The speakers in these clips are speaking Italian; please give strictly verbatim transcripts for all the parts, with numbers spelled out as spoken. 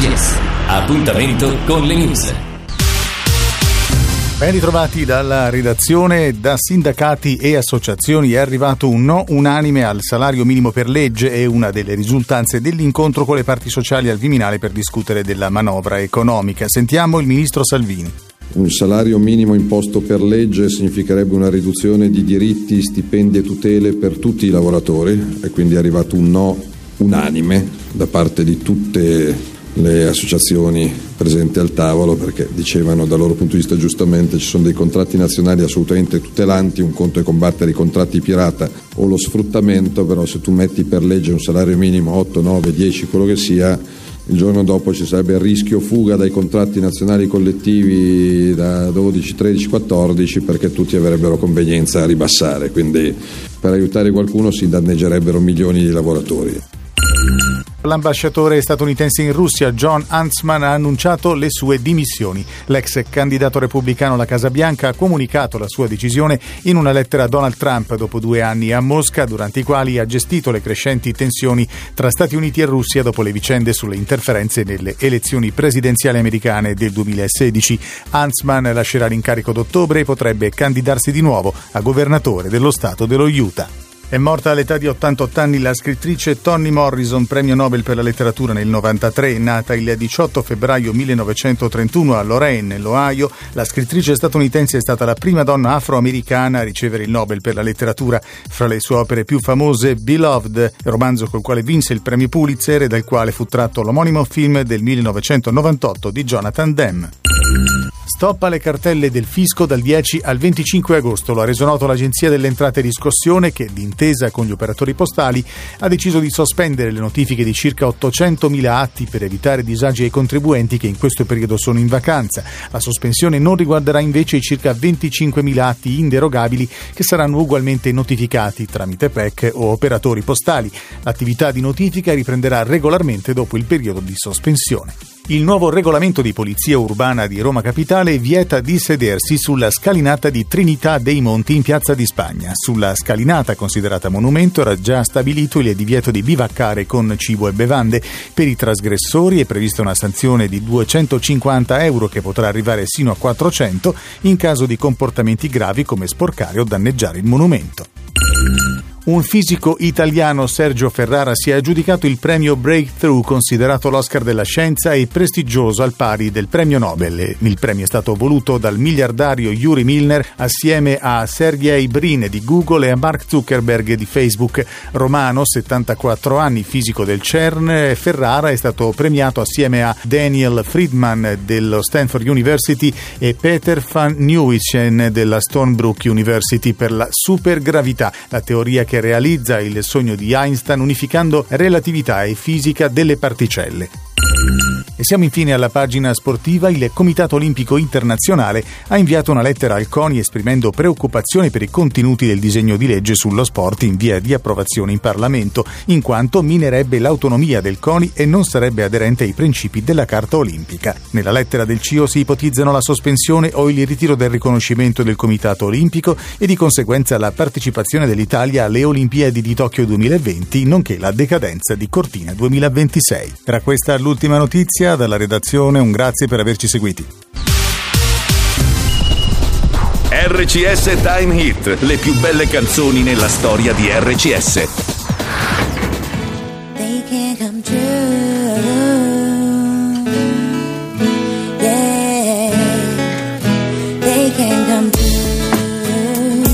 C S. Appuntamento con le news. Ben ritrovati dalla redazione. Da sindacati e associazioni è arrivato un no unanime al salario minimo per legge e una delle risultanze dell'incontro con le parti sociali al Viminale per discutere della manovra economica. Sentiamo il ministro Salvini. Un salario minimo imposto per legge significherebbe una riduzione di diritti, stipendi e tutele per tutti i lavoratori e quindi è arrivato un no unanime da parte di tutte le associazioni presenti al tavolo, perché dicevano dal loro punto di vista giustamente ci sono dei contratti nazionali assolutamente tutelanti, un conto è combattere i contratti pirata o lo sfruttamento, però se tu metti per legge un salario minimo otto, nove, dieci, quello che sia, il giorno dopo ci sarebbe il rischio fuga dai contratti nazionali collettivi da dodici, tredici, quattordici, perché tutti avrebbero convenienza a ribassare, quindi per aiutare qualcuno si danneggerebbero milioni di lavoratori. L'ambasciatore statunitense in Russia John Huntsman ha annunciato le sue dimissioni. L'ex candidato repubblicano alla Casa Bianca ha comunicato la sua decisione in una lettera a Donald Trump dopo due anni a Mosca, durante i quali ha gestito le crescenti tensioni tra Stati Uniti e Russia dopo le vicende sulle interferenze nelle elezioni presidenziali americane del duemilasedici. Huntsman lascerà l'incarico d'ottobre e potrebbe candidarsi di nuovo a governatore dello stato dello Utah. È morta all'età di ottantotto anni la scrittrice Toni Morrison, premio Nobel per la letteratura nel novantatré. Nata il diciotto febbraio millenovecentotrentuno a Lorain, nell'Ohio, la scrittrice statunitense è stata la prima donna afroamericana a ricevere il Nobel per la letteratura. Fra le sue opere più famose, Beloved, romanzo col quale vinse il premio Pulitzer e dal quale fu tratto l'omonimo film del millenovecentonovantotto di Jonathan Demme. Stop alle cartelle del fisco dal dieci al venticinque agosto, lo ha reso noto l'Agenzia delle Entrate e Riscossione che, d'intesa con gli operatori postali, ha deciso di sospendere le notifiche di circa ottocentomila atti per evitare disagi ai contribuenti che in questo periodo sono in vacanza. La sospensione non riguarderà invece i circa venticinquemila atti inderogabili che saranno ugualmente notificati tramite P E C o operatori postali. L'attività di notifica riprenderà regolarmente dopo il periodo di sospensione. Il nuovo regolamento di polizia urbana di Roma Capitale vieta di sedersi sulla scalinata di Trinità dei Monti in Piazza di Spagna. Sulla scalinata, considerata monumento, era già stabilito il divieto di bivaccare con cibo e bevande. Per i trasgressori è prevista una sanzione di duecentocinquanta euro che potrà arrivare sino a quattrocento in caso di comportamenti gravi come sporcare o danneggiare il monumento. Un fisico italiano, Sergio Ferrara, si è aggiudicato il premio Breakthrough, considerato l'Oscar della scienza e prestigioso al pari del premio Nobel. Il premio è stato voluto dal miliardario Yuri Milner assieme a Sergey Brin di Google e a Mark Zuckerberg di Facebook. Romano, settantaquattro anni, fisico del CERN, Ferrara è stato premiato assieme a Daniel Friedman dello Stanford University e Peter van Nieuwenhuizen della Stony Brook University per la supergravità, la teoria che che realizza il sogno di Einstein unificando relatività e fisica delle particelle. E siamo infine alla pagina sportiva. Il Comitato Olimpico Internazionale ha inviato una lettera al CONI esprimendo preoccupazione per i contenuti del disegno di legge sullo sport in via di approvazione in Parlamento, in quanto minerebbe l'autonomia del CONI e non sarebbe aderente ai principi della Carta Olimpica. Nella lettera del C I O si ipotizzano la sospensione o il ritiro del riconoscimento del Comitato Olimpico e di conseguenza la partecipazione dell'Italia alle Olimpiadi di Tokyo duemilaventi, nonché la decadenza di Cortina duemilaventisei. Era questa l'ultima notizia. Dalla redazione un grazie per averci seguiti. R C S Time Hit, le più belle canzoni nella storia di R C S. They can't come true. Yeah, they can't come true.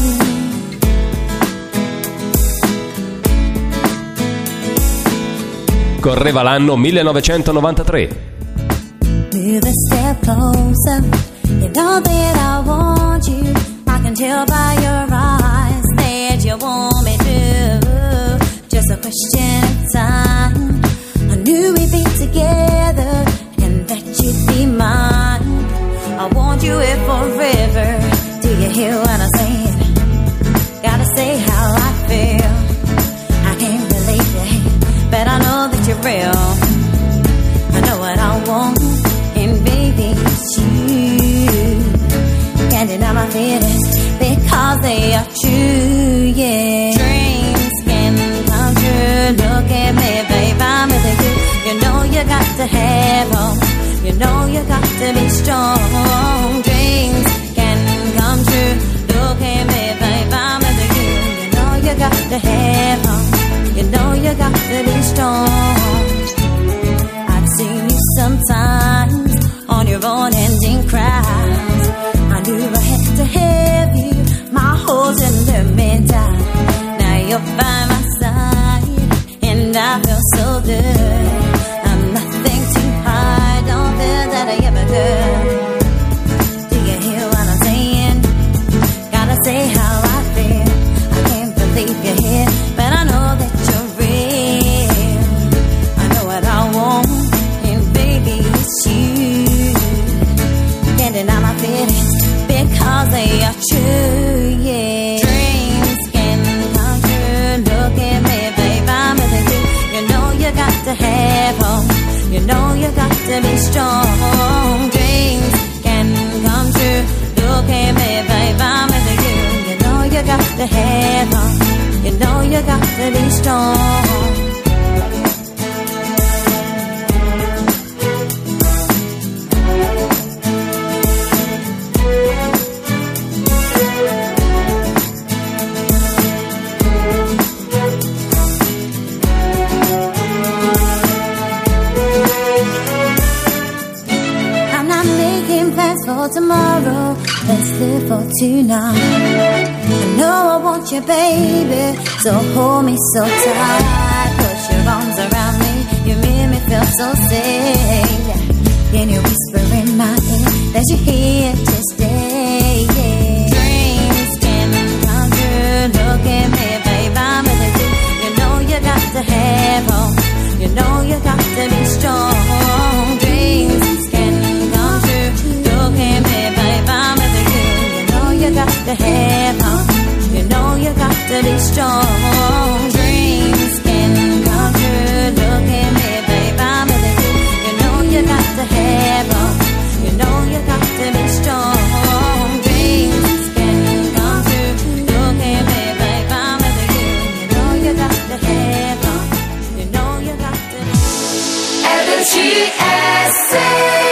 Correva l'anno millenovecentonovantatré. Move a step closer. You know that I want you. I can tell by your eyes that you want me to. Just a question of time. I knew we'd be together and that you'd be mine. I want you here forever. Do you hear what I'm saying? Gotta say how I feel. I can't believe it, but I know that you're real. I know what I want, and baby, it's you. Can't deny my feelings because they are true, yeah. Dreams can come true. Look at me, babe, I'm with you. You know you got to have all You know you got to be strong. Dreams can come true. Look at me, babe, I'm with you. You know you got to have hope. You know you got to be strong. I've seen you sometimes on your own ending cries. I knew I had to have you. My whole tender me died. Now you're by my side, and I feel so good. I'm nothing too hard, don't feel that I ever could. Do you hear what I'm saying? Gotta say how I feel. I can't believe you're here, but I know that you're real. I know what I want, and baby, it's you. Can't deny my feelings, because they are true, yeah. Dreams can come true. Look at me, babe, I'm with you. You know you got to have hope. You know you got to be strong. Dreams can come true. Look at me, babe, I'm with you. You know you got to have hope. You know you got to be strong. For tomorrow, let's live for tonight. I know I want you, baby, so hold me so tight. Put your arms around me, you make me feel so safe. Can you whisper in my ear that you're here to stay? Yeah. Dreams can come true. Look at me, babe, I'm with you. You know you got to have hope. You know you got to be strong. Dreams can come true. Look at me, babe, I'm with you. You know you got to have hope. You know you got to be strong. Dreams can come true. Look at me, babe, I'm with you. You know you got to have hope. You know you got to be strong. Dreams can come true. Look at me, babe, I'm with you. You know you got to have hope. You know you got to be R C S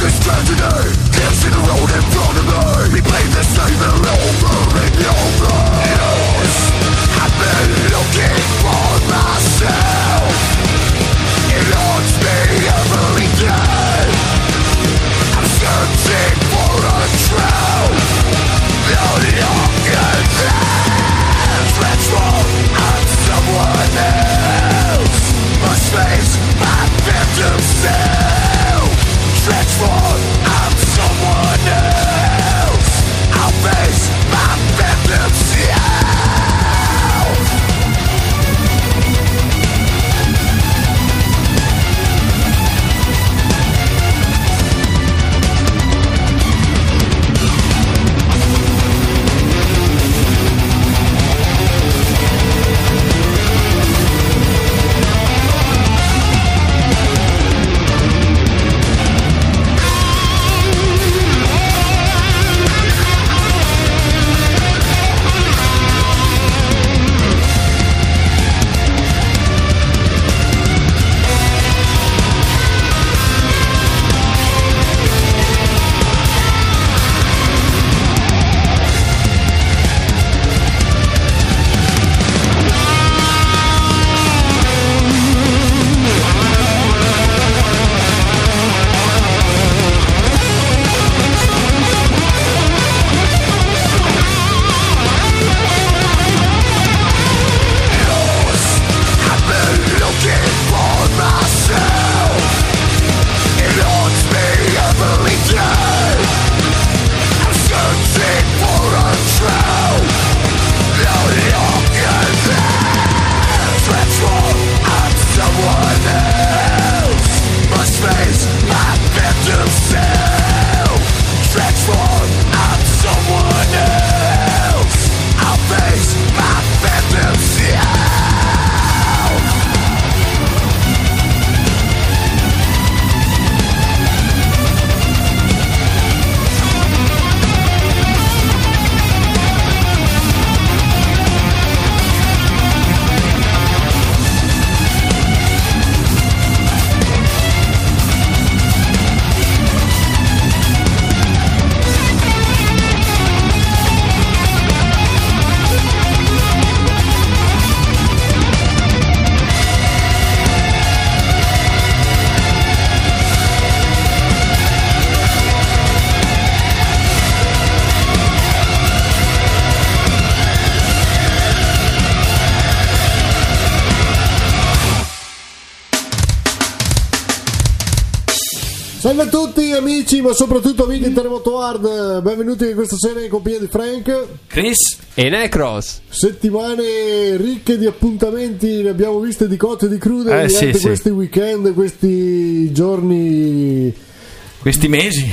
Salve a tutti amici, ma soprattutto amiche di Terremoto Hard, benvenuti questa sera in compagnia di Frank, Chris e Necros. Settimane ricche di appuntamenti, ne abbiamo viste di cotte e di crude eh, sì, sì. questi weekend, questi giorni, questi mesi.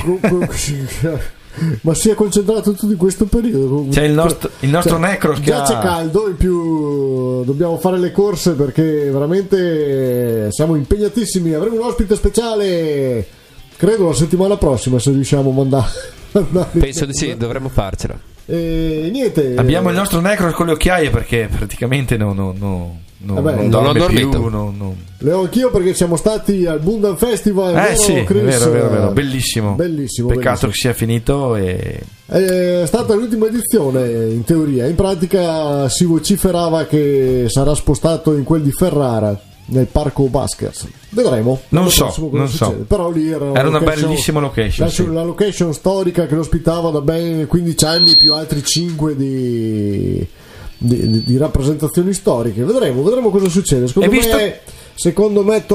Ma si è concentrato tutto in questo periodo. C'è il nostro, il nostro cioè, Necros che già ha... c'è caldo, in più dobbiamo fare le corse perché veramente siamo impegnatissimi. Avremo un ospite speciale, credo la settimana prossima, se riusciamo a mandare. Penso di sì, dovremmo farcela. E niente. Abbiamo il nostro Necros con le occhiaie perché praticamente no, no, no, no, Vabbè, non, non dorme ho dormito. più. No, no. Le ho anch'io perché siamo stati al Bundan Festival. Eh vero, sì, è Chris? vero, vero, vero, bellissimo. Bellissimo. Peccato bellissimo. che sia finito. E... È stata l'ultima edizione in teoria. In pratica si vociferava che sarà spostato in quel di Ferrara, nel parco Baskers. Vedremo. Non so, non so. Però lì era una, era una location, bellissima location. La, sì. la location storica che lo ospitava da ben quindici anni più altri cinque di, di, di, di rappresentazioni storiche. Vedremo, vedremo cosa succede. Secondo me, visto... secondo me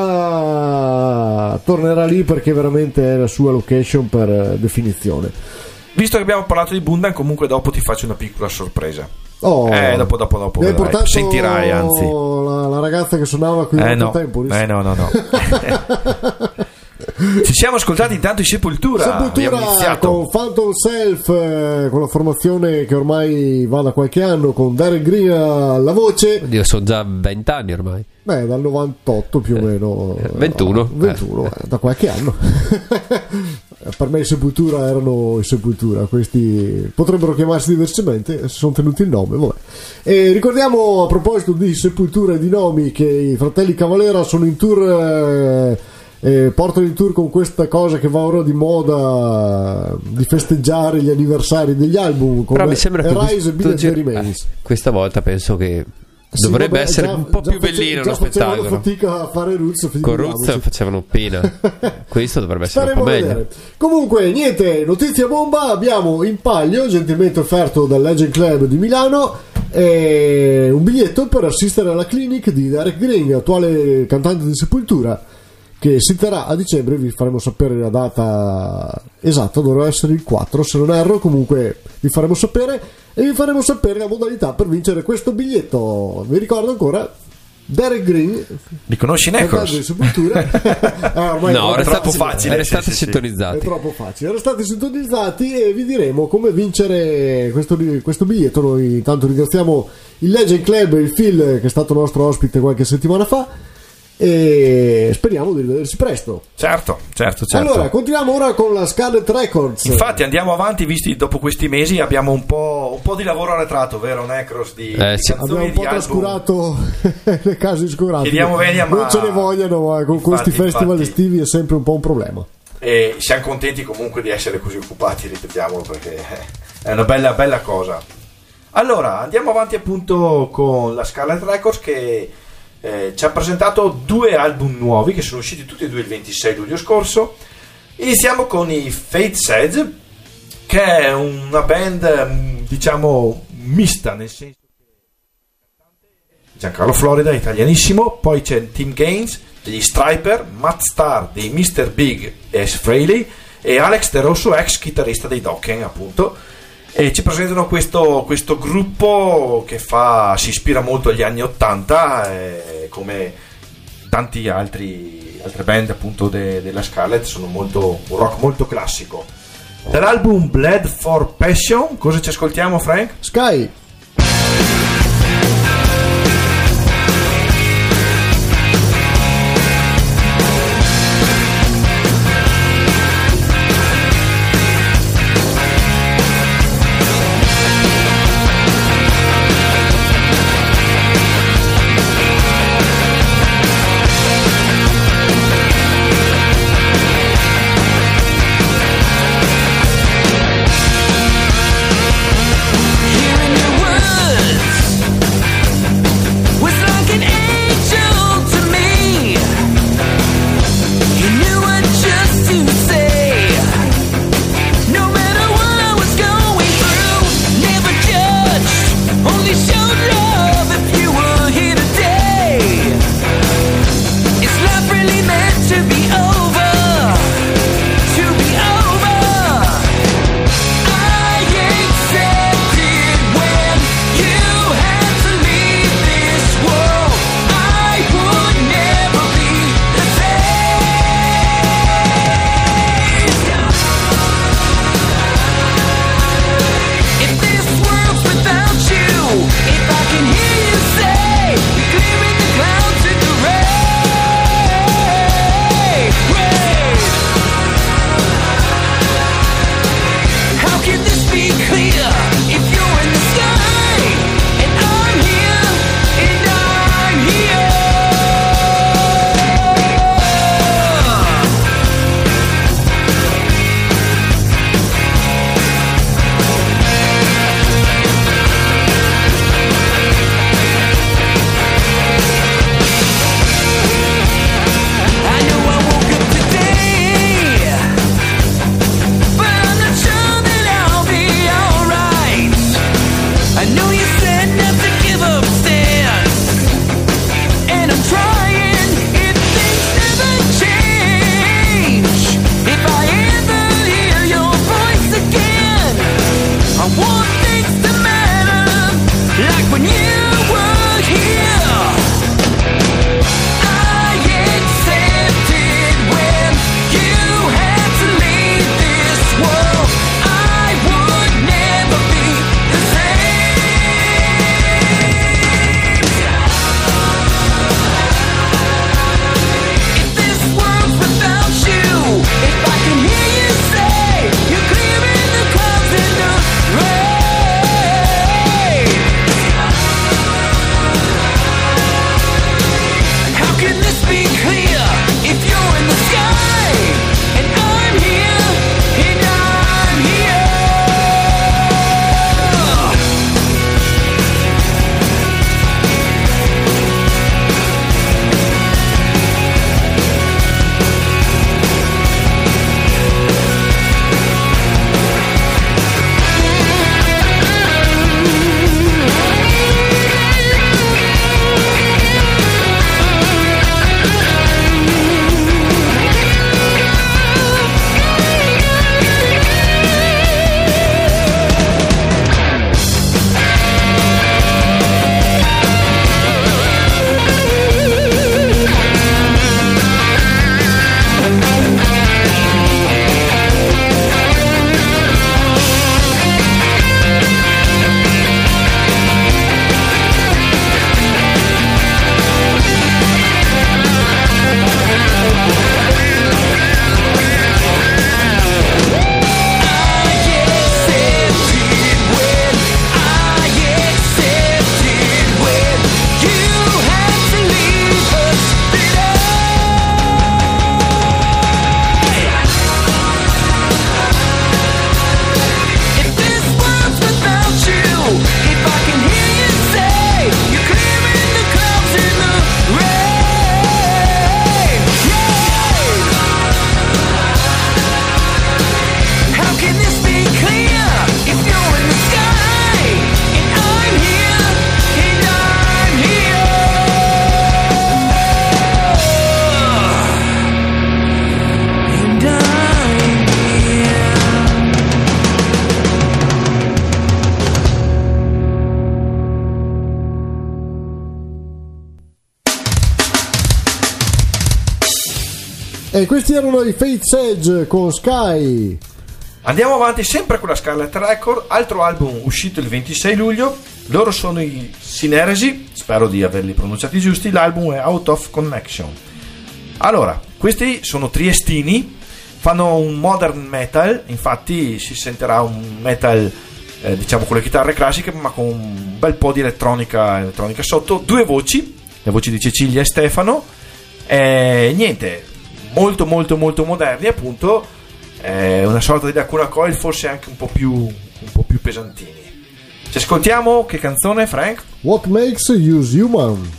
tornerà, tornerà lì perché veramente è la sua location per definizione. Visto che abbiamo parlato di Bundan, comunque dopo ti faccio una piccola sorpresa. Oh, eh, dopo, dopo, dopo mi hai vedrai. portato Sentirai, anzi. La, la ragazza che suonava qui eh da no. tempo. Eh no, no, no. Ci siamo ascoltati intanto in Sepoltura. Sepoltura iniziato. con Phantom Self, eh, con la formazione che ormai va da qualche anno, con Darren Green alla voce. Oddio, sono già vent'anni ormai. Beh, dal novantotto più o meno. Eh, ventuno. ventuno, eh, da qualche anno. Per me i Sepoltura erano i Sepoltura, questi potrebbero chiamarsi diversamente, si sono tenuti il nome, vabbè. E ricordiamo, a proposito di Sepoltura e di nomi, che i fratelli Cavalera sono in tour eh, eh, portano in tour con questa cosa che va ora di moda di festeggiare gli anniversari degli album, come Però mi sembra che Rise e Bill gir- Remains. eh, questa volta penso che Sì, dovrebbe vabbè, essere già- un po' già più face- bellino già lo facevano spettacolo. fatica a fare Roots, Con Roots facevano pena. Questo dovrebbe essere Staremo un a po' meglio. vedere. Comunque, niente, notizia bomba. Abbiamo in palio, gentilmente offerto dal Legend Club di Milano, eh, un biglietto per assistere alla clinic di Derek Green, attuale cantante di Sepoltura, che si terrà a dicembre. Vi faremo sapere la data esatta, dovrà essere il quattro se non erro. Comunque vi faremo sapere, e vi faremo sapere la modalità per vincere questo biglietto. Vi ricordo ancora Derek Green, li conosci cantante di Necros? Sepoltura. Ah, ormai No, è restate, troppo facile, restate sì, sì, sì. è sintonizzati. troppo facile. Restate sintonizzati e vi diremo come vincere questo, questo biglietto. Noi intanto ringraziamo il Legend Club e il Phil, che è stato nostro ospite qualche settimana fa, e speriamo di rivederci presto. Certo, certo, certo. Allora, continuiamo ora con la Scarlet Records. Infatti andiamo avanti, visti dopo questi mesi abbiamo un po', un po' di lavoro arretrato, vero Necros? Di, Eh, di sì. canzoni, Abbiamo un di po' album. trascurato le case discografiche. Chiediamo venia, ma- non ce ne vogliono, ma con Infatti, questi festival infatti. estivi è sempre un po' un problema. E siamo contenti comunque di essere così occupati, ripetiamolo, perché è una bella, bella cosa. Allora, andiamo avanti appunto con la Scarlet Records, che eh, ci ha presentato due album nuovi che sono usciti tutti e due il ventisei luglio scorso. Iniziamo con i Fate Said, che è una band mm, diciamo mista, nel senso che Giancarlo Florida, italianissimo, poi c'è Tim Gaines degli Striper, Matt Starr dei mister Big e S. Fraley e Alex De Rosso, ex chitarrista dei Dokken, appunto. E ci presentano questo, questo gruppo che fa, si ispira molto agli anni ottanta, eh, come tanti altri altre band appunto de, della Scarlet. Sono molto un rock molto classico. Dall'album Bled for Passion cosa ci ascoltiamo, Frank? Sky. Here in your E questi erano i Fate's Edge con Sky. Andiamo avanti sempre con la Scarlet Record, altro album uscito il ventisei luglio. Loro sono i Synergy, spero di averli pronunciati giusti. L'album è Out of Connection. Allora, questi sono triestini, fanno un modern metal, infatti si sentirà un metal eh, diciamo con le chitarre classiche ma con un bel po' di elettronica, elettronica sotto. Due voci, le voci di Cecilia e Stefano, e niente, molto molto molto moderni, appunto, eh, una sorta di Lacuna Coil, forse anche un po' più un po' più pesantini. Ci ascoltiamo che canzone, Frank? What Makes You Human.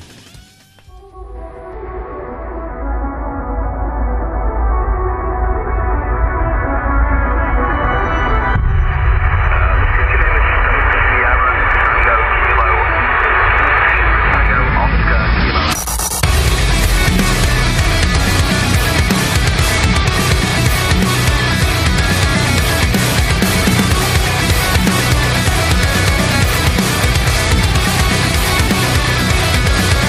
We'll be right back.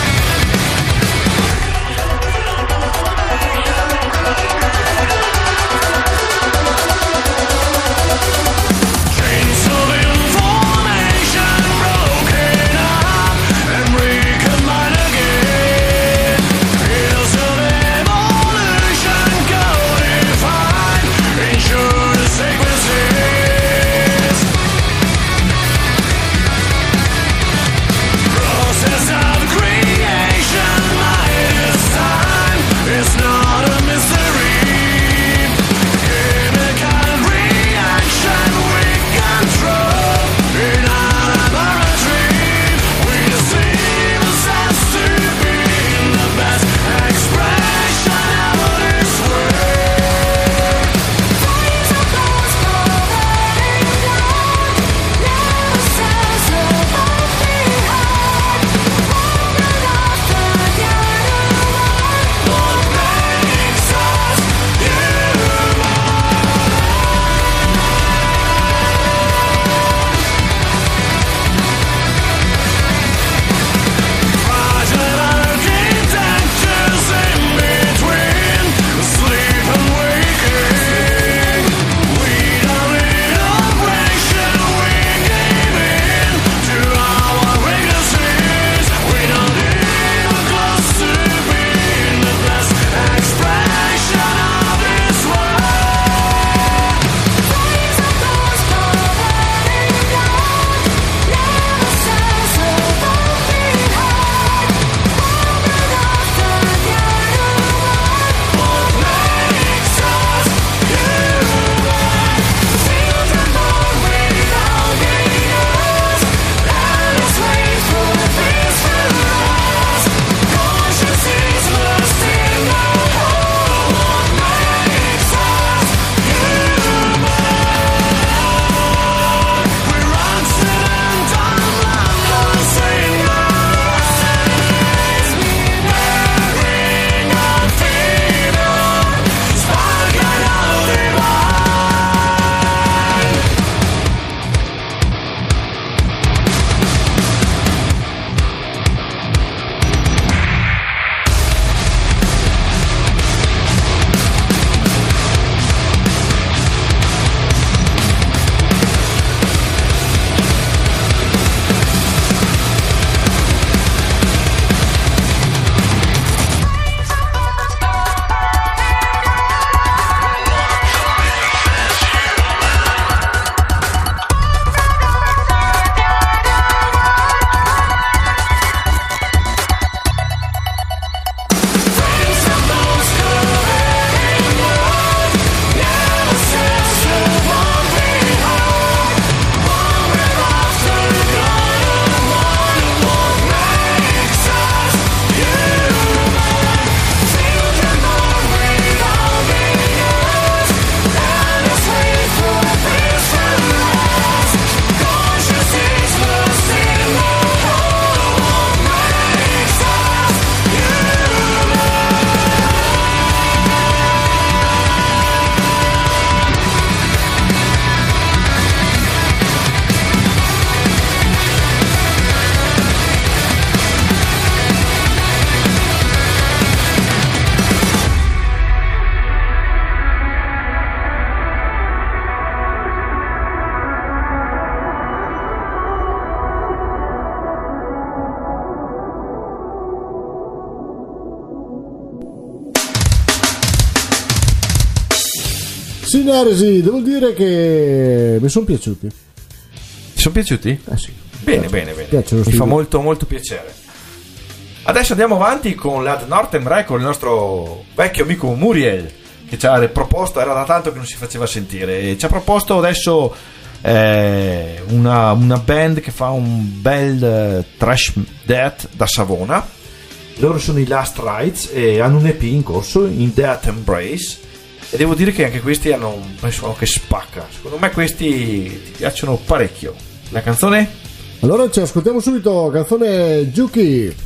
Cineresi, devo dire che mi sono piaciuti. Ti sono piaciuti? Eh sì. Bene, bene, bene. Piacciono Mi sti- fa molto, molto piacere. Adesso andiamo avanti con l'Ad Northern Record, il nostro vecchio amico Muriel, che ci ha proposto, era da tanto che non si faceva sentire, e ci ha proposto adesso eh, una, una band che fa un bel eh, thrash death da Savona. Loro sono i Last Rites e hanno un E P in corso, In Death Embrace, e devo dire che anche questi hanno un suono che spacca. Secondo me questi ti piacciono parecchio. La canzone? Allora ci ascoltiamo subito, canzone Juki.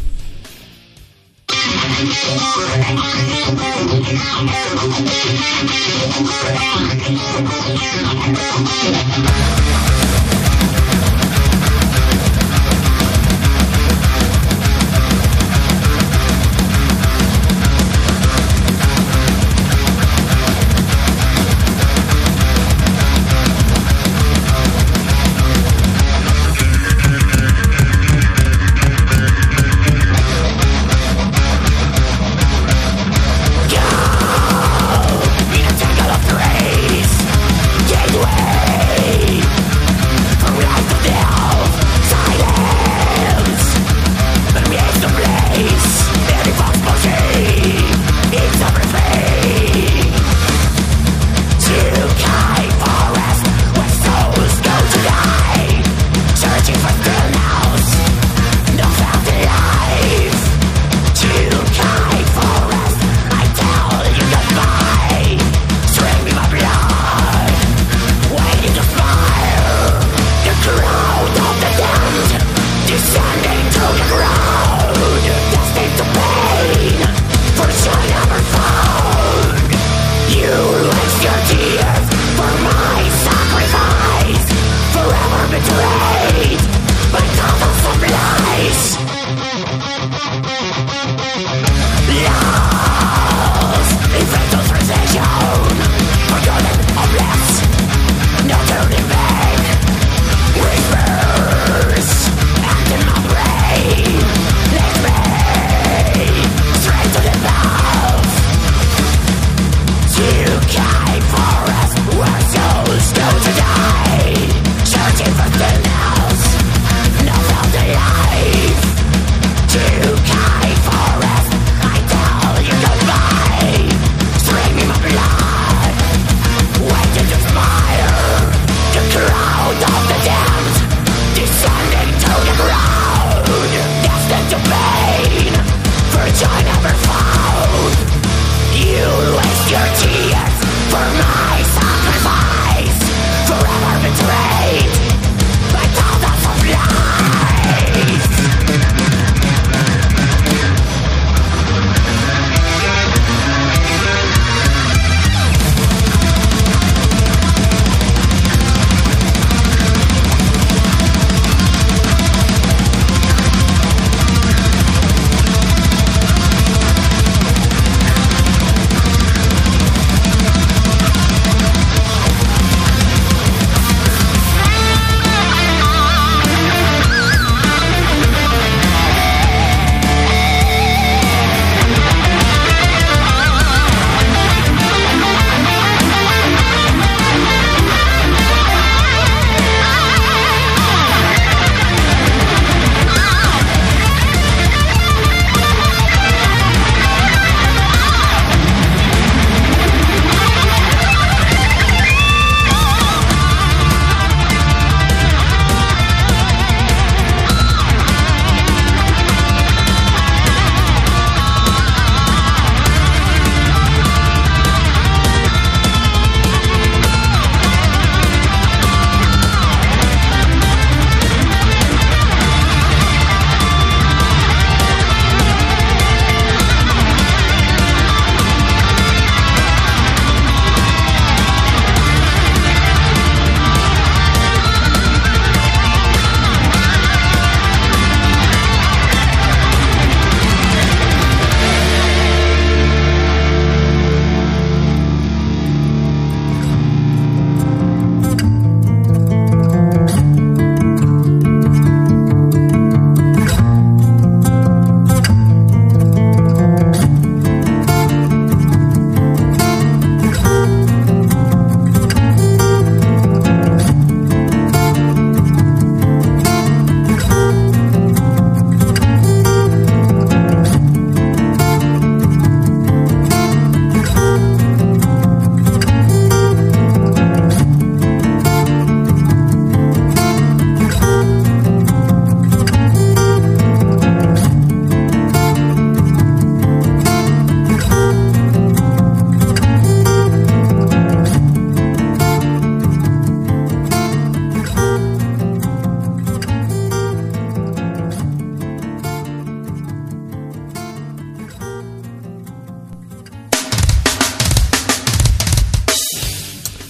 Gateway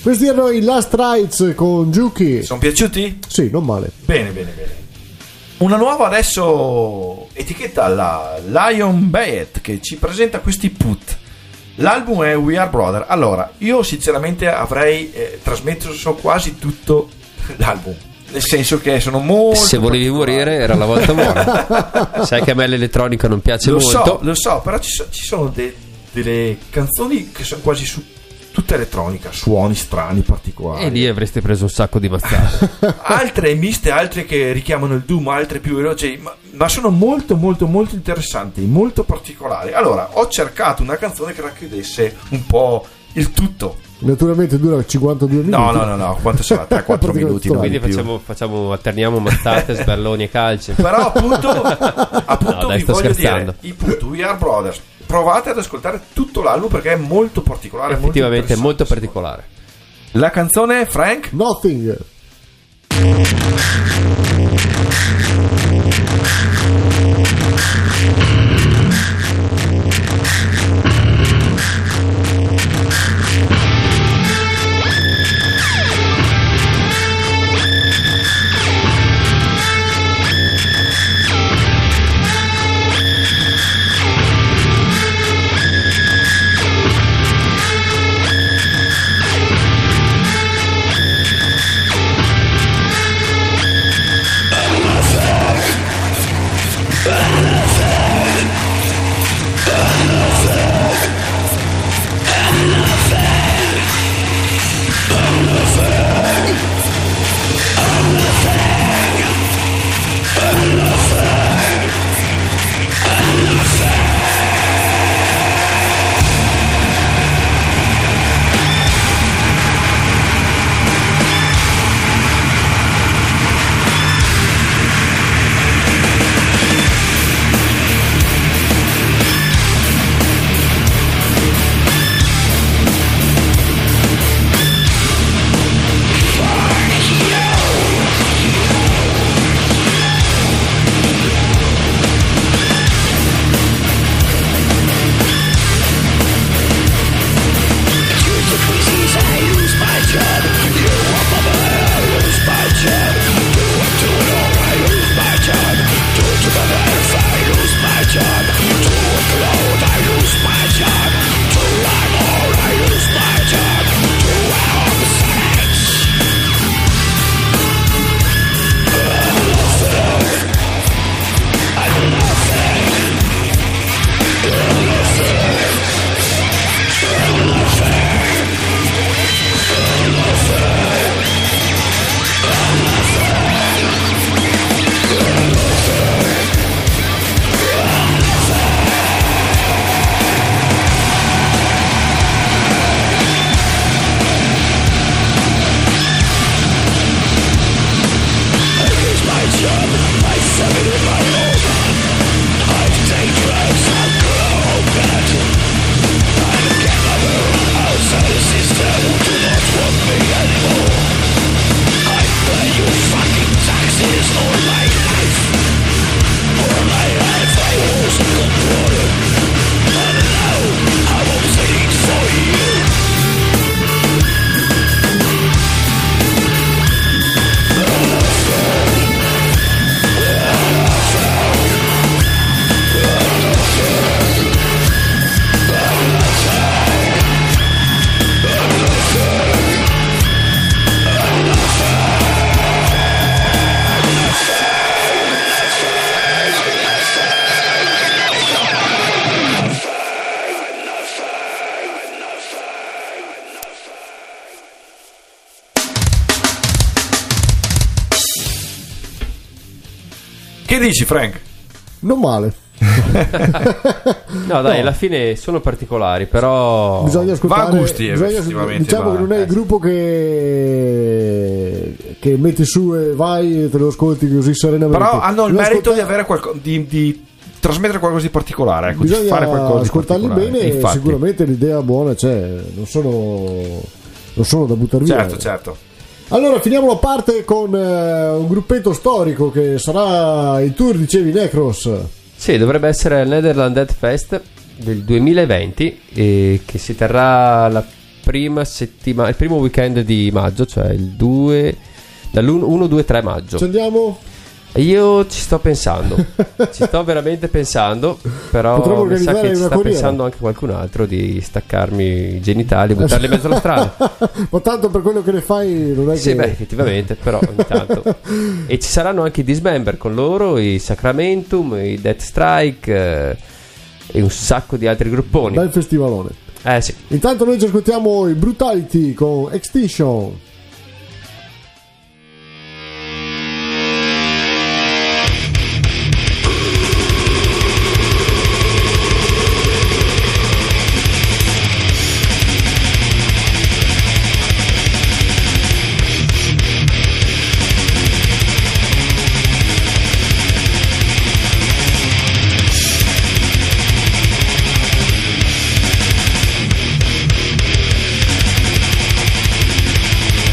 Questi erano i Last Rights con Juki. Sono piaciuti? Sì, non male. Bene, bene, bene. Una nuova adesso etichetta, la Lion Bayet, che ci presenta questi put. L'album è We Are Brother. Allora, io sinceramente avrei eh, trasmesso quasi tutto l'album, nel senso che sono molto... Se volevi morire era la volta buona. Sai che a me l'elettronica non piace lo molto. So, lo so, però ci, so, ci sono de, delle canzoni che sono quasi su tutta elettronica, suoni strani, particolari. E lì avresti preso un sacco di mazzate. Altre miste, altre che richiamano il doom, altre più veloci, ma, ma sono molto molto molto interessanti, molto particolari. Allora, ho cercato una canzone che racchiudesse un po' il tutto. Naturalmente dura cinquantadue minuti. No, no, no, no, quanto sarà? tre quattro minuti. Non Quindi di più. facciamo, facciamo alterniamo mazzate, sberloni e calci. Però appunto, appunto No, dai, vi sto voglio scherzando. dire, i punto We Are Brothers, provate ad ascoltare tutto l'album perché è molto particolare. Effettivamente è molto molto particolare. La canzone, Frank? Nothing. Che dici, Frank? Non male. No, dai, No. alla fine sono particolari, però Bisogna ascoltare. Va a gusti, bisogna- effettivamente, diciamo va. che non è il Eh. gruppo che che metti su e vai e te lo ascolti così serenamente. Però hanno il Bisogna merito di ascoltare- avere qualco- di, di trasmettere qualcosa di particolare, ecco, di Bisogna fare qualcosa di ascoltarli particolare. bene. Infatti. Sicuramente l'idea buona c'è, non sono non sono da buttare via. Certo, certo. Allora finiamo la parte con eh, un gruppetto storico che sarà il tour, dicevi, Necros. sì, dovrebbe essere il Netherland Death Fest del duemilaventi, eh, che si terrà la prima settimana, il primo weekend di maggio, cioè il due, dall'uno, due, tre maggio. Ci andiamo? Io ci sto pensando, ci sto veramente pensando, però Potremmo mi sa che ci sta corriera. pensando anche qualcun altro di staccarmi i genitali e buttarli in mezzo alla strada. Ma tanto per quello che ne fai non è Sì, che... beh, effettivamente, però ogni tanto. E ci saranno anche i Dismember con loro, i Sacramentum, i Death Strike eh, e un sacco di altri grupponi. Bel festivalone. Eh sì. Intanto noi ci ascoltiamo i Brutality con Extinction. We'll be right back.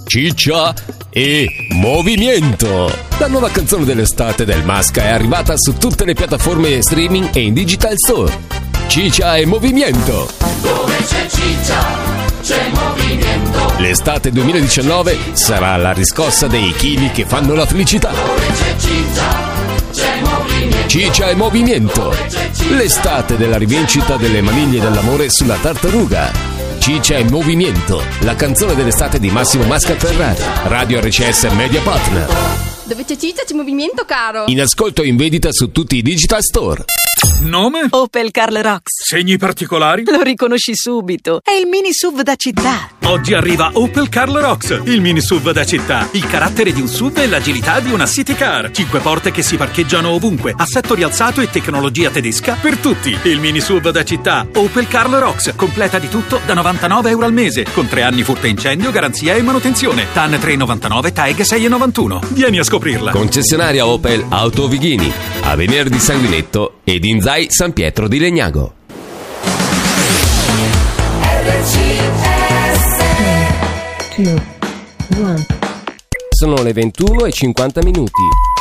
ciccia e movimento. La nuova canzone dell'estate del Masca è arrivata su tutte le piattaforme streaming e in digital store. Ciccia e movimento. Dove c'è ciccia, c'è movimento. L'estate duemiladiciannove sarà la riscossa dei chili che fanno la felicità. Dove c'è ciccia, c'è movimento. Ciccia e movimento. L'estate della rivincita delle maniglie dell'amore sulla tartaruga. Ciccia e movimento, la canzone dell'estate di Massimo Masca Ferrari. Radio R C S Media Partner. Dove c'è ciccia c'è movimento, caro. In ascolto e in vendita su tutti i digital store. Nome? Opel Karl Rocks. Segni particolari? Lo riconosci subito. È il mini S U V da città. Oggi arriva Opel Karl Rocks, il mini S U V da città. Il carattere di un S U V e l'agilità di una city car. Cinque porte che si parcheggiano ovunque. Assetto rialzato e tecnologia tedesca per tutti. Il mini S U V da città. Opel Karl Rocks. Completa di tutto da novantanove euro al mese. Con tre anni furto e incendio, garanzia e manutenzione. T A N tre virgola novantanove, T A E G sei virgola novantuno. Vieni a scoprirla. Concessionaria Opel Auto Vighini. A Venerdì Sanguinetto ed in Zai San Pietro di Legnago. Sono le ventuno e cinquanta minuti.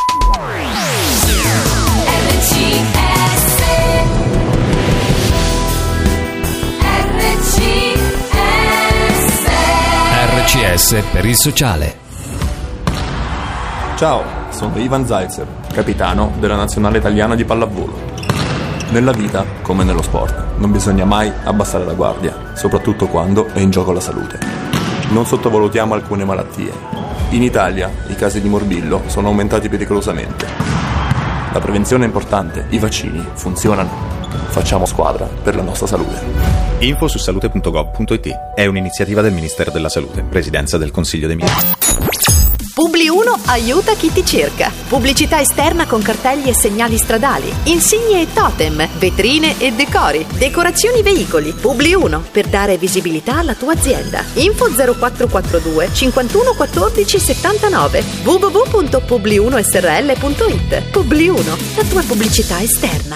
R C S per il sociale. Ciao, sono Ivan Zaitsev, capitano della nazionale italiana di pallavolo. Nella vita, come nello sport, non bisogna mai abbassare la guardia, soprattutto quando è in gioco la salute. Non sottovalutiamo alcune malattie. In Italia i casi di morbillo sono aumentati pericolosamente. La prevenzione è importante, i vaccini funzionano. Facciamo squadra per la nostra salute. Info su salute punto gov punto it. È un'iniziativa del Ministero della Salute, Presidenza del Consiglio dei Ministri. Publi uno aiuta chi ti cerca. Pubblicità esterna con cartelli e segnali stradali, insigne e totem, vetrine e decori, decorazioni veicoli. Publi uno per dare visibilità alla tua azienda. Info zero quattro quattro due cinquantuno quattordici settantanove w w w punto publi uno s r l punto it. Publi uno, la tua pubblicità esterna.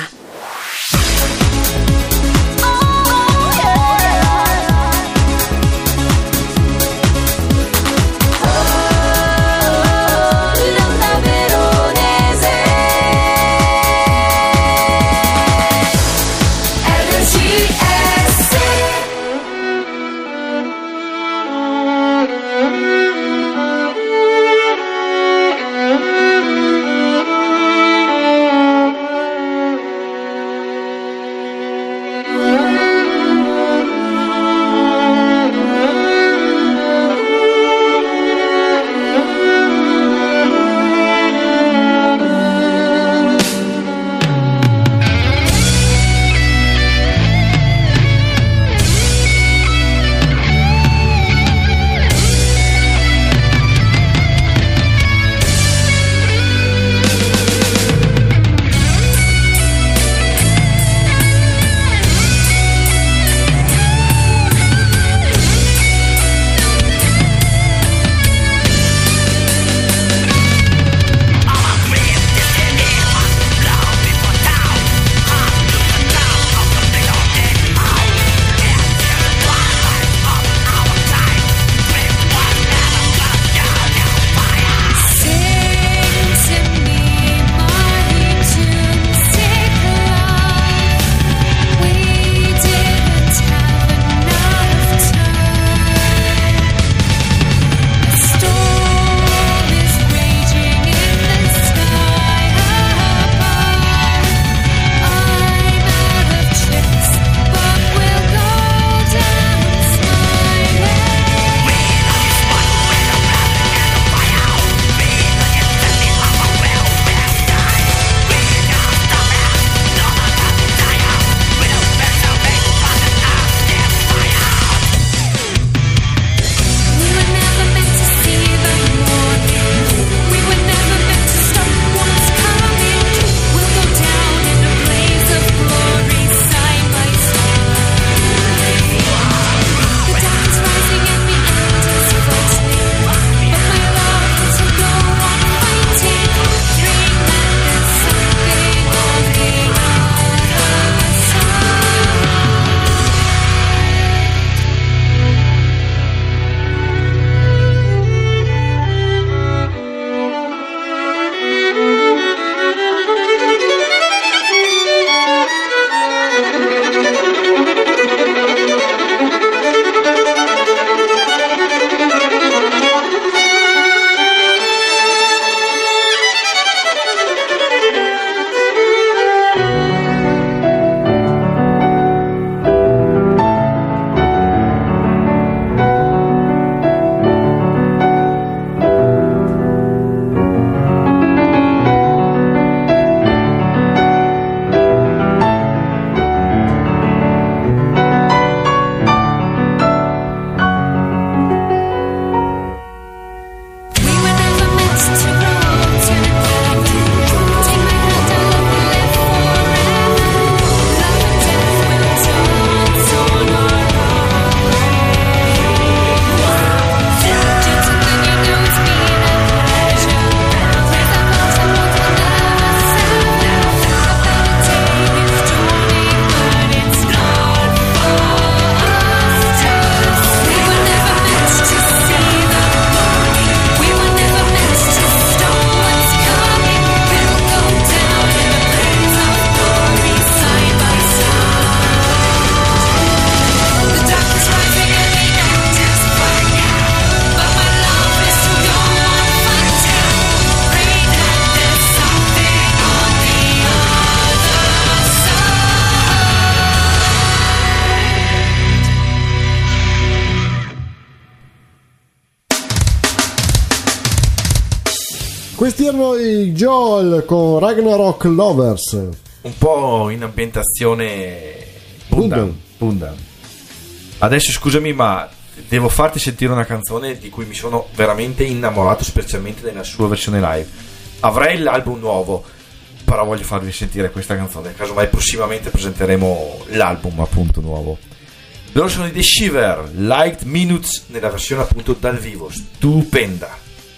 Questi erano i Joel con Ragnarok Lovers. Un po' in ambientazione Gundam. Gundam. Adesso scusami, ma devo farti sentire una canzone di cui mi sono veramente innamorato, specialmente nella sua versione live. Avrei l'album nuovo, però voglio farvi sentire questa canzone, casomai prossimamente presenteremo l'album appunto nuovo. Loro sono i The Shiver, Light Minutes, nella versione appunto dal vivo, stupenda.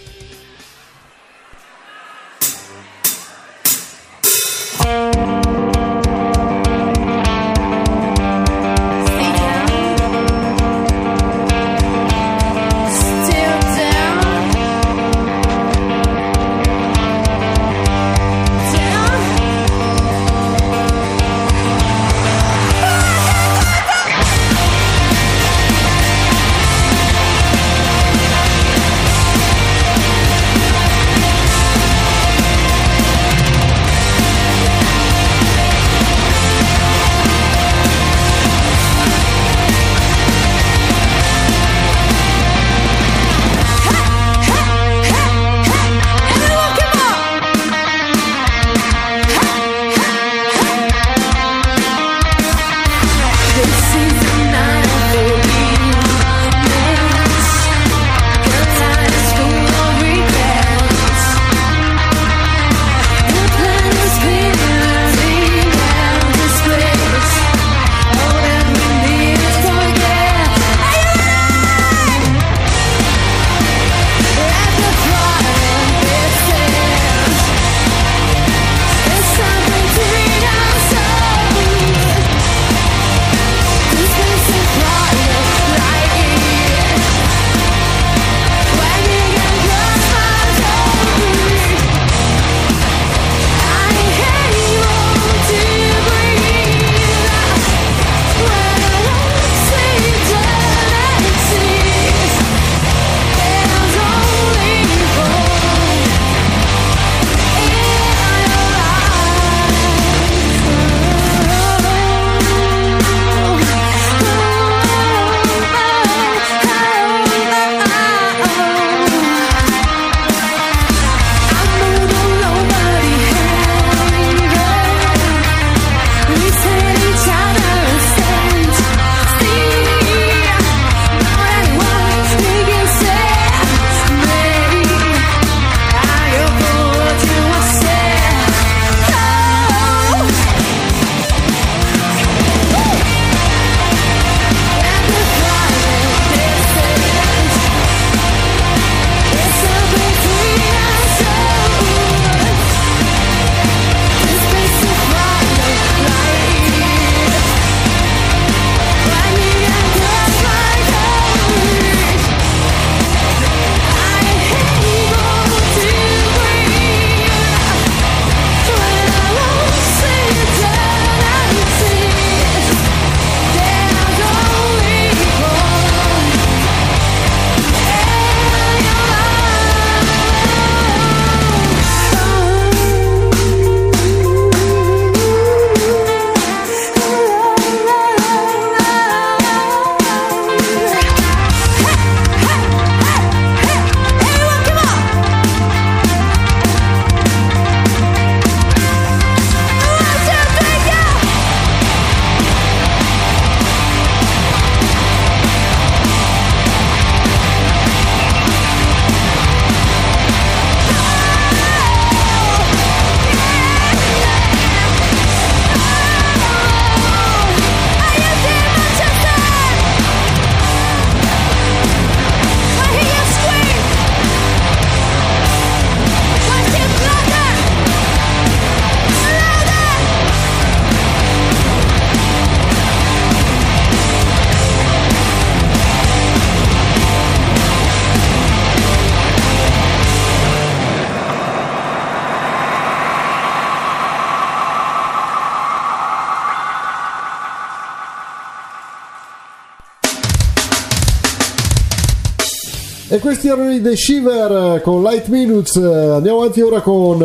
E questi erano i The Shiver con Light Minutes. Andiamo avanti ora con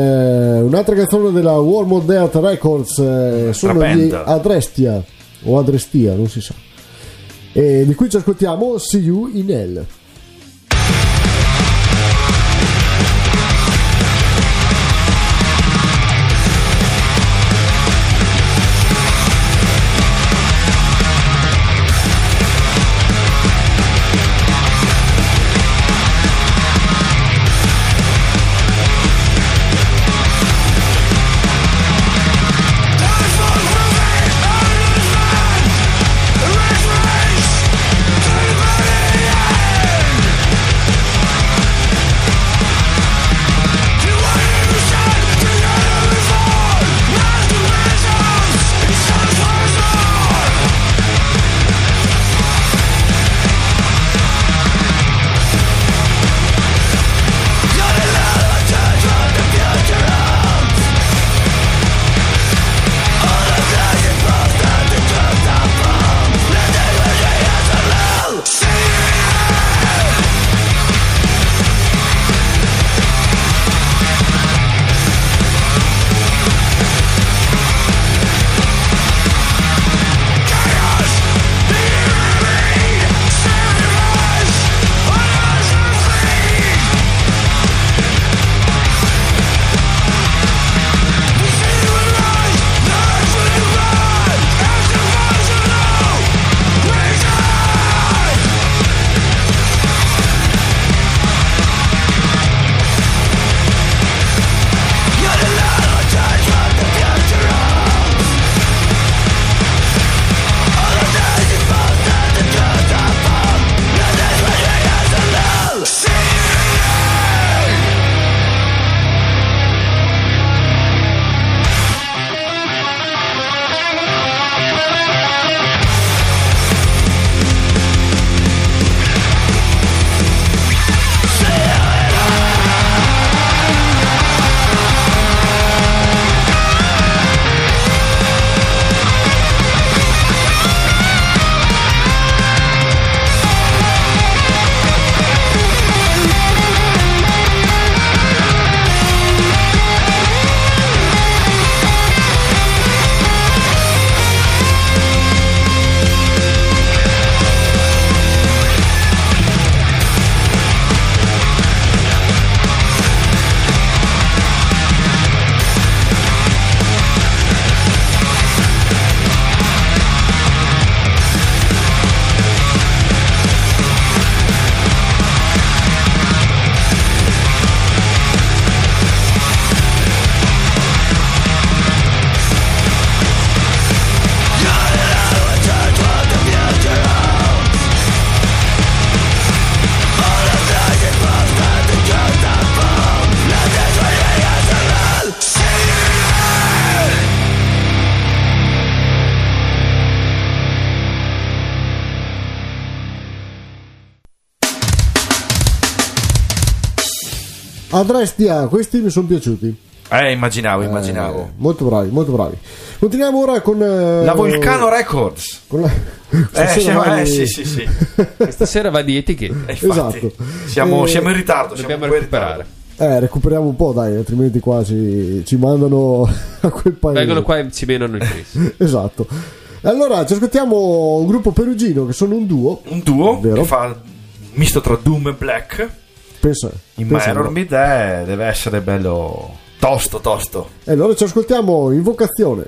eh, un'altra canzone della War of Death Records, eh, sono di Adrestia o Adrestia, non si sa, e di cui ci ascoltiamo See You in Hell. Adrestia, questi mi sono piaciuti. Eh, immaginavo, immaginavo. Eh, molto bravi, molto bravi. Continuiamo ora con eh, la Volcano Records. Con la... eh, siamo, di... eh, sì, sì, sì. Questa sera va di etichetta. Eh, esatto. Siamo, eh, siamo in ritardo, dobbiamo siamo recuperare. Eh, recuperiamo un po', dai, altrimenti qua ci, ci mandano a quel paese. Vengono qua e ci menano il preso. Esatto. Allora, ci ascoltiamo un gruppo perugino che sono un duo. Un duo vero? Che fa misto tra Doom e Black. Pensa. In pensa Minor Mid eh, deve essere bello tosto, tosto. E allora ci ascoltiamo Invocazione.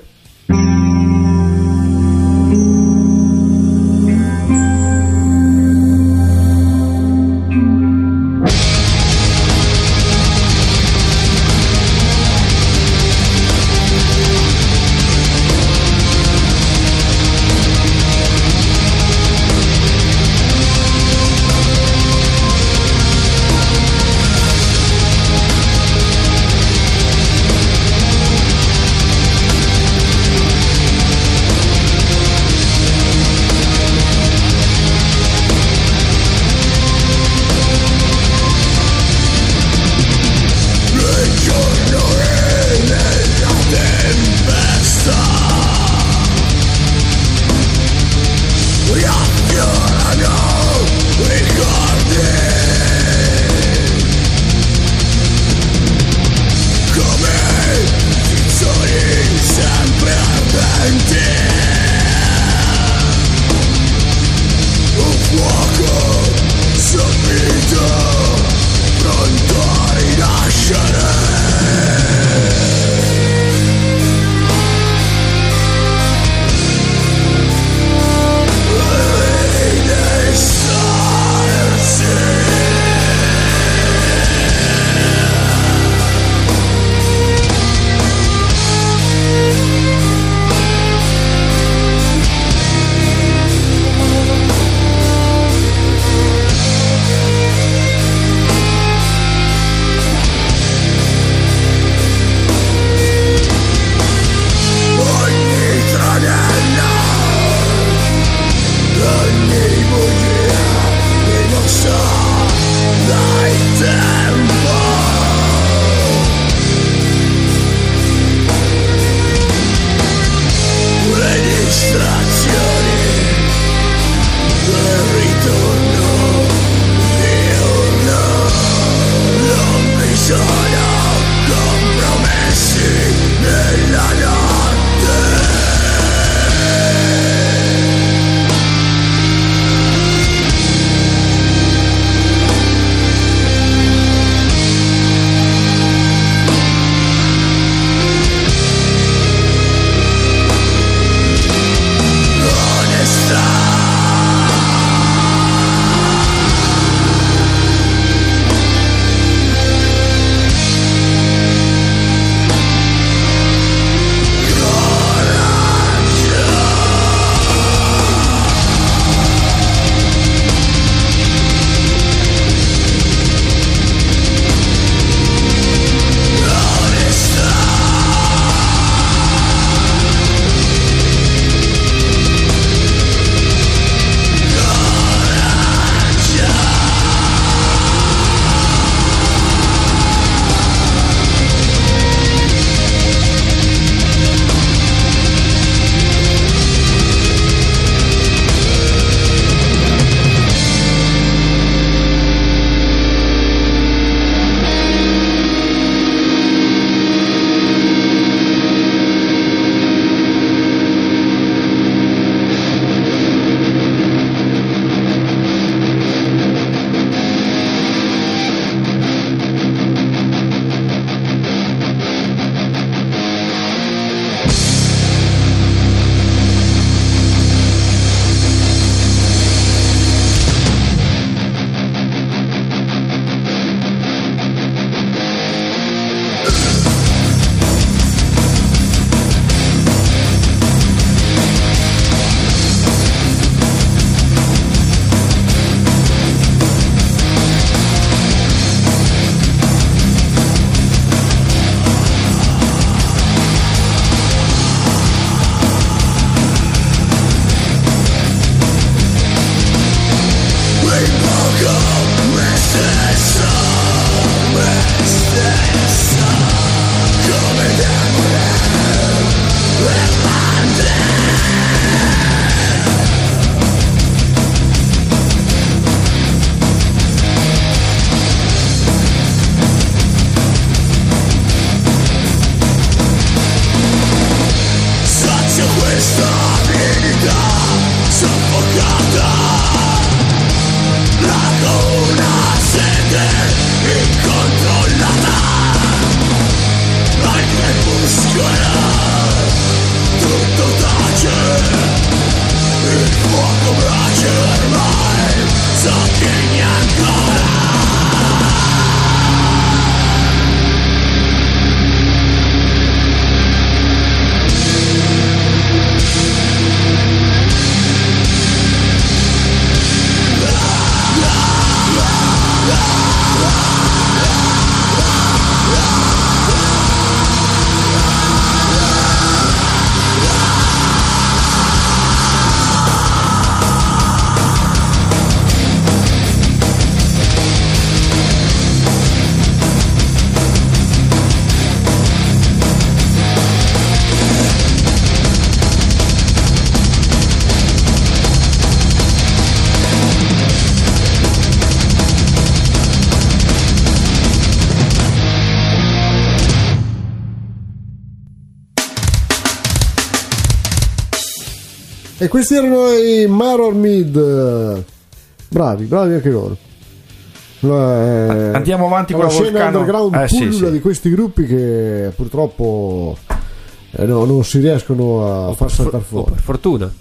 E questi erano i Mirror Mid, bravi, bravi anche loro. Eh, Andiamo avanti con la la scena Vulcano. underground Eh, sì, pullula sì. di questi gruppi che purtroppo eh, no, non si riescono a far saltare fuori. Per fortuna.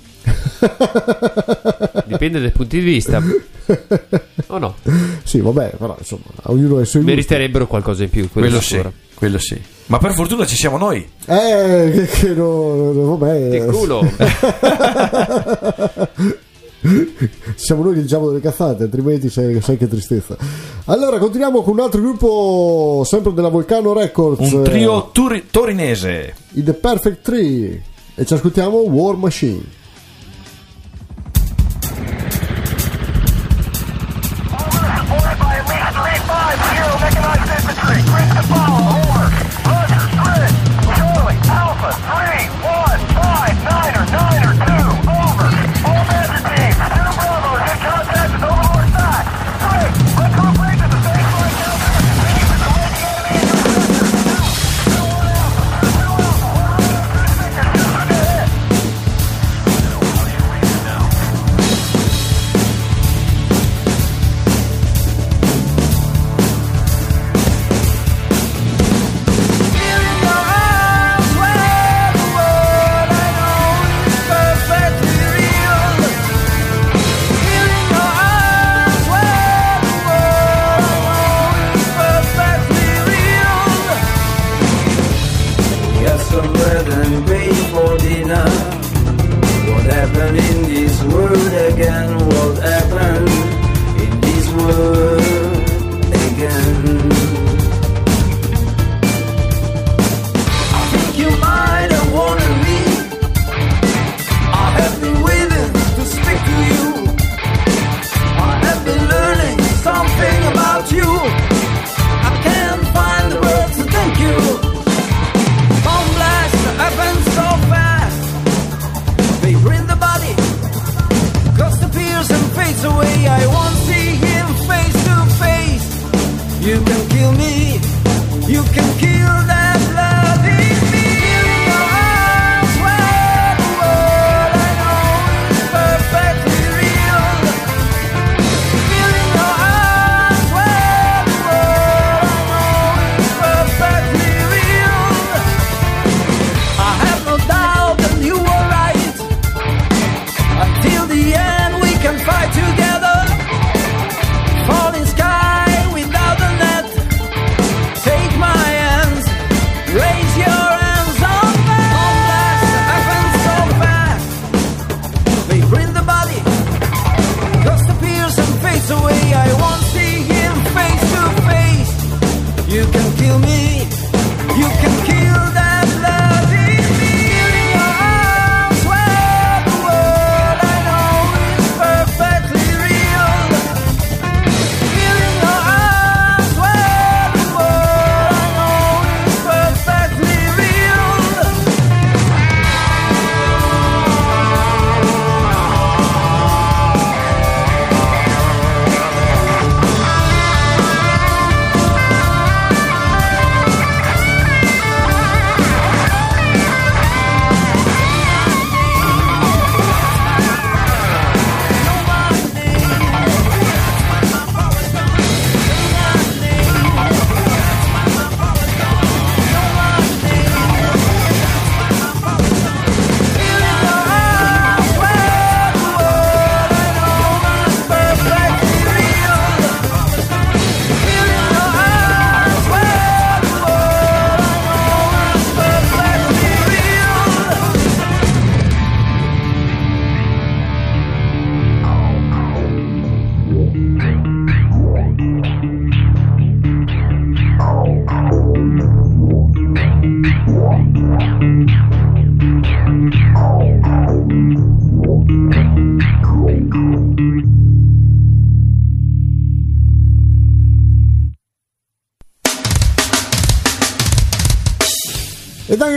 Dipende dai punti di vista. O no? Sì, vabbè, però insomma, ognuno ha i suoi gusti. Meriterebbero qualcosa in più. Quello, Quello sì, sicuro. quello sì. Ma per fortuna ci siamo noi. Eh, che, che no, no, vabbè. Che culo. Siamo noi che diciamo delle cazzate, altrimenti sai, sai che tristezza. Allora, continuiamo con un altro gruppo, sempre della Vulcano Records. Un trio turi- torinese. I The Perfect Three. E ci ascoltiamo War Machine.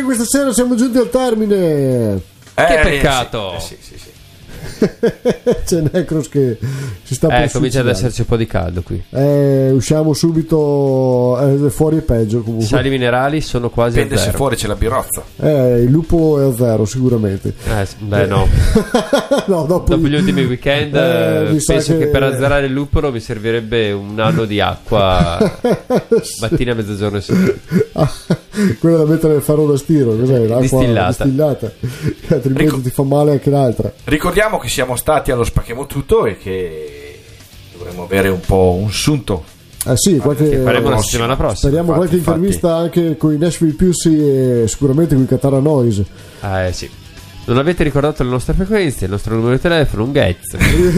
questa sera siamo giunti al termine. Che Eh, peccato. eh, sì, sì, sì. C'è Necros che si sta per Eh, comincia ad suicidare. esserci un po' di caldo qui. Eh, usciamo subito. Eh, fuori è peggio comunque. Sali minerali sono quasi Dipende a se zero. fuori c'è la birrozza. Eh, il lupo è a zero sicuramente. Eh, beh, no. No, dopo, Dopo gli ultimi weekend, Eh, eh, mi sa penso che... che- per azzerare il lupolo mi servirebbe un anno di acqua mattina, mezzogiorno e sera. Ah, quella da mettere nel ferro da stiro, cos'è? L'acqua Distillata. distillata. Altrimenti Ric- ti fa male anche l'altra. Ricordiamo che siamo stati allo Spacchiamo Tutto e che dovremmo avere un po' un sunto. Eh sì, qualche, Che faremo la prossima. settimana prossima. speriamo infatti, qualche infatti. intervista anche con i Nashville Pussy e sicuramente con i Katara Noise. Ah, eh sì. Non avete ricordato le nostre frequenze, il nostro numero di telefono, un Getz.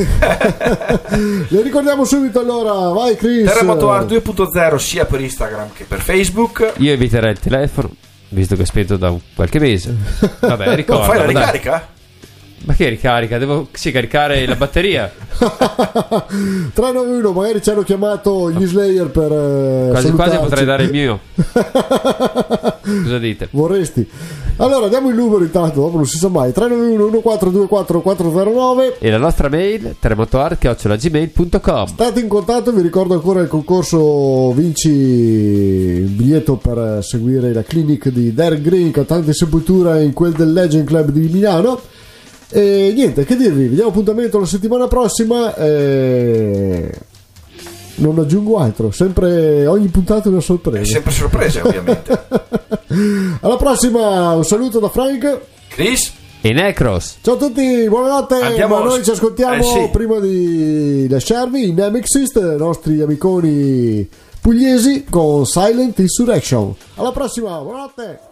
Le ricordiamo subito allora, vai Chris. Terremotoar due punto zero sia per Instagram che per Facebook. Io eviterei il telefono, visto che è spento da un- qualche mese. Vabbè, ricordo. Non fai la dai. ricarica? Ma che ricarica? Devo sì, caricare la batteria. tre nove uno, magari ci hanno chiamato gli Slayer per eh, Quasi quasi salutarci. potrei dare il mio. Cosa dite? Vorresti? Allora diamo il numero intanto, dopo non si sa mai. tre nove uno uno quattro due quattro quattro zero nove. E la nostra mail terremotoar chiocciola gmail punto com. State in contatto, vi ricordo ancora il concorso, vinci il biglietto per seguire la clinic di Derek Green, cantante di Sepoltura, in quel del Legend Club di Milano. E niente, che dirvi, vi diamo appuntamento la settimana prossima. E non aggiungo altro, sempre ogni puntata è una sorpresa. È sempre sorprese, ovviamente. Alla prossima, un saluto da Frank, Chris e Necros. ciao a tutti, buonanotte. Andiamo- Ma noi ci ascoltiamo Eh, sì. prima di lasciarvi in Nemexist, i nostri amiconi pugliesi con Silent Insurrection. Alla prossima, buonanotte.